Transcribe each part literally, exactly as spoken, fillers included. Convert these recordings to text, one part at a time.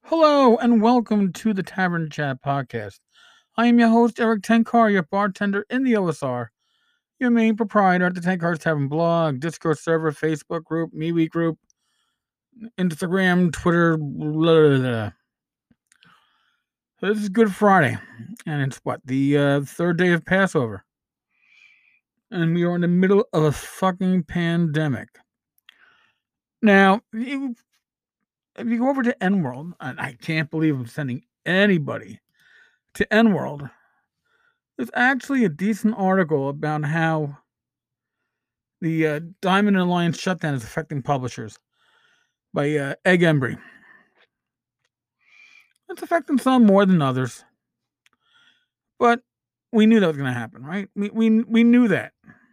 Hello and welcome to the Tavern Chat podcast. I am your host, Eric Tenkar, your bartender in the O S R, your main proprietor at the Tenkar's Tavern blog, Discord server, Facebook group, MeWe group, Instagram, Twitter, blah, blah, blah. So this is Good Friday, and it's what, the uh, third day of Passover. And we are in the middle of a fucking pandemic. Now, you, if you go over to N World, and I can't believe I'm sending anybody to N World. There's actually a decent article about how the uh, Diamond and Alliance shutdown is affecting publishers by uh, Egg Embry. It's affecting some more than others, but we knew that was going to happen, right? We, we we knew that,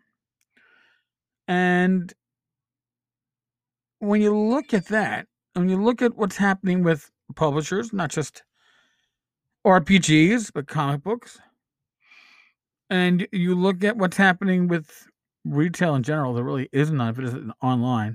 and when you look at that, when you look at what's happening with publishers, not just R P Gs but comic books, and you look at what's happening with retail in general, there really is none if it isn't online.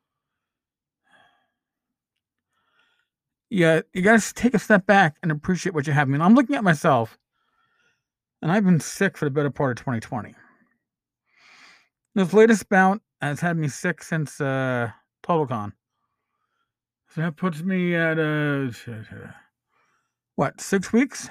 Yeah, you got to take a step back and appreciate what you have. I mean, I'm looking at myself, and I've been sick for the better part of twenty twenty. This latest bout has had me sick since uh, TotalCon. So that puts me at uh, what, six weeks?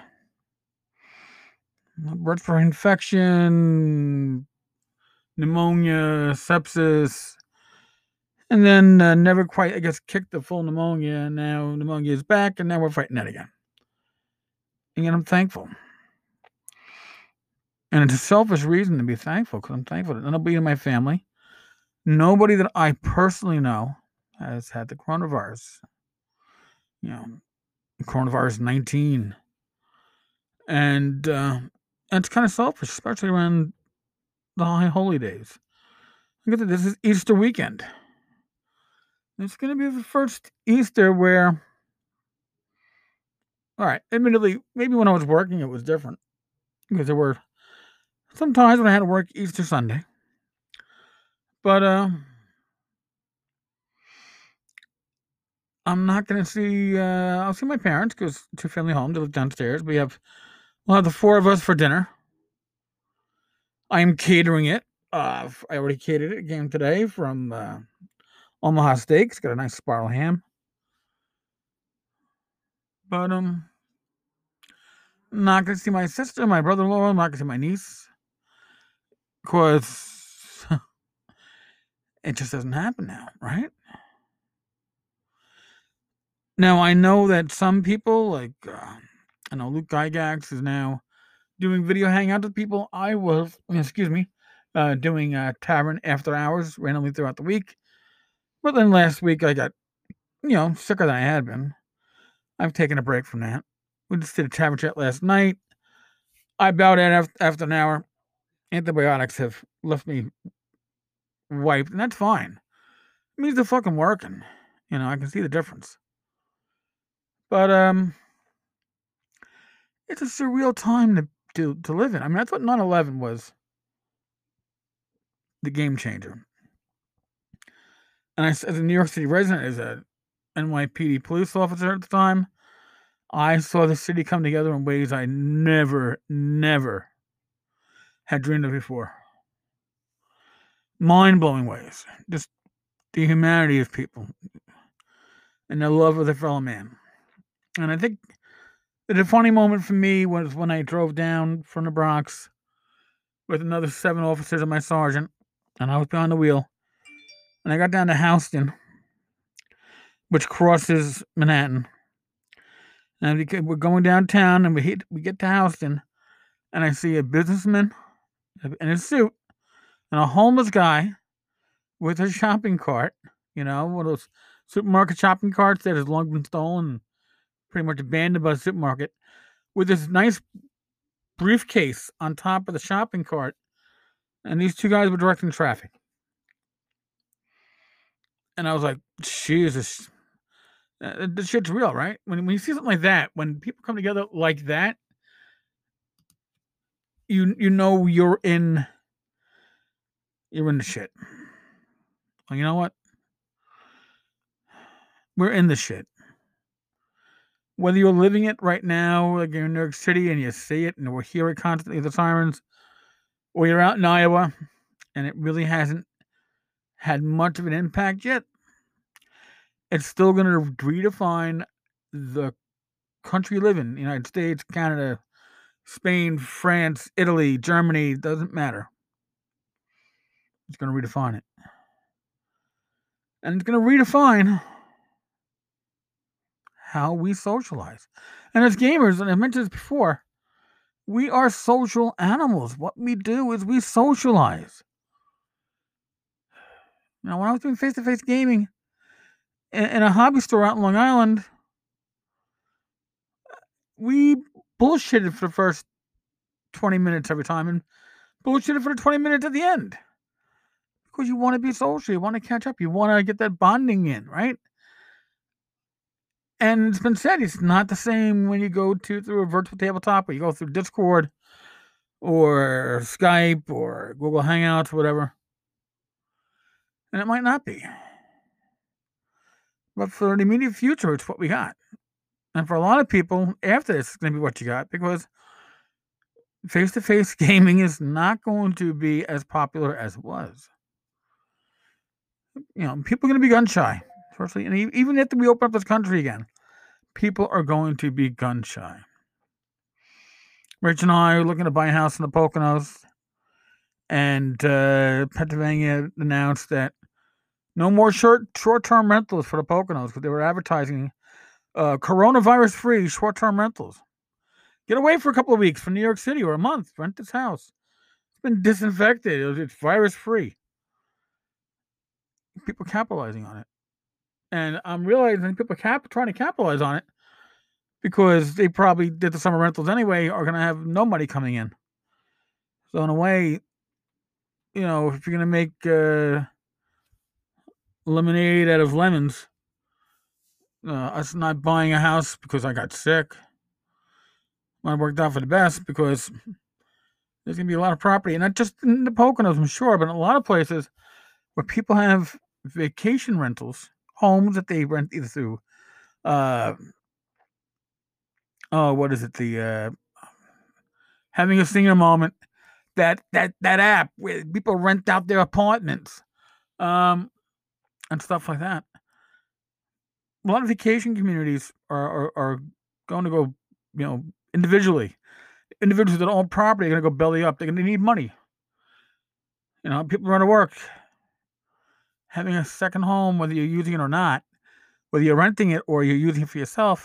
Respiratory infection, pneumonia, sepsis, and then uh, never quite, I guess, kicked the full pneumonia. And now pneumonia is back, and now we're fighting that again. And yet I'm thankful. And it's a selfish reason to be thankful because I'm thankful that nobody in my family, nobody that I personally know has had the coronavirus. You know, coronavirus nineteen. And uh, it's kind of selfish, especially around the high holy days. Look at this is Easter weekend. It's going to be the first Easter where, all right, admittedly, maybe when I was working, it was different because there were some times when I had to work Easter Sunday. But uh, I'm not going to see. Uh, I'll see my parents because two family home. They live downstairs. We have we'll have the four of us for dinner. I am catering it. Uh, I already catered it again today from uh, Omaha Steaks. Got a nice spiral ham. But um, I'm not going to see my sister, my brother-in-law. I'm not going to see my niece because it just doesn't happen now, right? Now I know that some people, like uh, I know Luke Gygax is now doing video hangouts with people. I was, excuse me, uh, doing uh, tavern after hours randomly throughout the week. But then last week I got, you know, sicker than I had been. I've taken a break from that. We just did a tavern chat last night. I bowed out after, after an hour. Antibiotics have left me wiped, and that's fine. It means they're fucking working. You know, I can see the difference. But um, it's a surreal time to to, to live in. I mean, that's what nine eleven was. The game changer. And I, as a New York City resident, as a N Y P D police officer at the time, I saw the city come together in ways I never, never had dreamed of before. Mind blowing ways. Just the humanity of people and the love of their fellow man. And I think the defining moment for me was when I drove down from the Bronx with another seven officers and my sergeant, and I was behind the wheel. And I got down to Houston, which crosses Manhattan. And we're going downtown, and we hit, we get to Houston, and I see a businessman in a suit and a homeless guy with a shopping cart. You know, one of those supermarket shopping carts that has long been stolen, pretty much abandoned by the supermarket, with this nice briefcase on top of the shopping cart. And these two guys were directing traffic. And I was like, Jesus, uh, this shit's real, right? When, when you see something like that, when people come together like that, you you know you're in you're in the shit. Well, you know what? We're in the shit. Whether you're living it right now, like you're in New York City and you see it and we hear it constantly, the sirens, or you're out in Iowa and it really hasn't had much of an impact yet, it's still going to redefine the country you live in. The United States, Canada, Spain, France, Italy, Germany, doesn't matter. It's going to redefine it. And it's going to redefine how we socialize. And as gamers, and I mentioned this before, we are social animals. What we do is we socialize. Now, when I was doing face-to-face gaming in, in a hobby store out in Long Island, we bullshitted for the first twenty minutes every time and bullshitted for the twenty minutes at the end. Because you want to be social, you want to catch up, you want to get that bonding in, right? And it's been said, it's not the same when you go to through a virtual tabletop or you go through Discord or Skype or Google Hangouts, whatever. And it might not be. But for the immediate future, it's what we got. And for a lot of people, after this, it's going to be what you got because face-to-face gaming is not going to be as popular as it was. You know, people are going to be gun shy. Especially, and even after we open up this country again, people are going to be gun shy. Rich and I are looking to buy a house in the Poconos, and uh, Pennsylvania announced that no more short short-term rentals for the Poconos because they were advertising uh, coronavirus-free short-term rentals. Get away for a couple of weeks from New York City or a month. Rent this house. It's been disinfected. It's virus-free. People capitalizing on it. And I'm realizing people cap- trying to capitalize on it because they probably did the summer rentals anyway, are going to have no money coming in. So in a way, you know, if you're going to make uh, lemonade out of lemons, uh, us not buying a house because I got sick, might have worked out for the best because there's going to be a lot of property, and not just in the Poconos, I'm sure, but in a lot of places where people have vacation rentals, homes that they rent either through, uh, oh, what is it, the uh, Having a Senior Moment, that that that app where people rent out their apartments, um, and stuff like that. A lot of vacation communities are are, are going to go, you know, individually. Individuals that own property are going to go belly up. They're going to need money. You know, people run to work. Having a second home, whether you're using it or not, whether you're renting it or you're using it for yourself,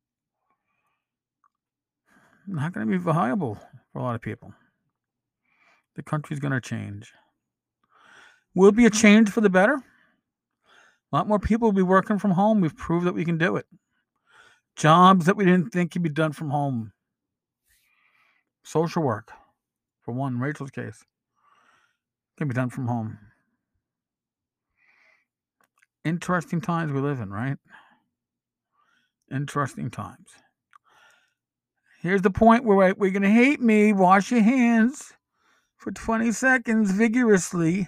not going to be viable for a lot of people. The country's going to change. Will it be a change for the better? A lot more people will be working from home. We've proved that we can do it. Jobs that we didn't think could be done from home. Social work, for one, Rachel's case, can be done from home. Interesting times we live in, right? Interesting times. Here's the point where we're going to hate me. Wash your hands for twenty seconds vigorously.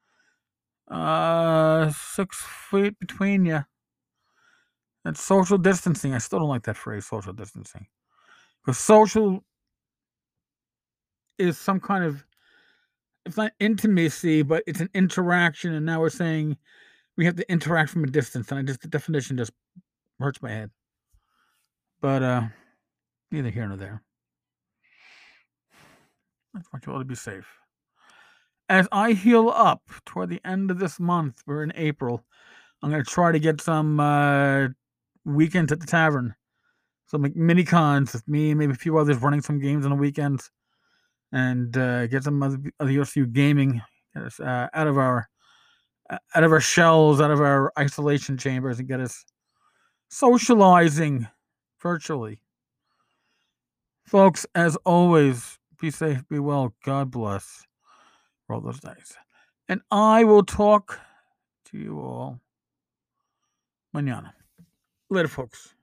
Uh, six feet between you. That's social distancing. I still don't like that phrase, social distancing. Because social is some kind of, it's not intimacy, but it's an interaction. And now we're saying we have to interact from a distance. And I just, the definition just hurts my head. But uh, neither here nor there. I just want you all to be safe. As I heal up toward the end of this month, we're in April, I'm going to try to get some uh, weekends at the tavern. Some like mini cons with me and maybe a few others running some games on the weekends. And uh, get some of the U F C gaming, get us uh, out of our out of our shells, out of our isolation chambers, and get us socializing virtually. Folks, as always, be safe, be well, God bless. Roll those dice. And I will talk to you all mañana. Later, folks.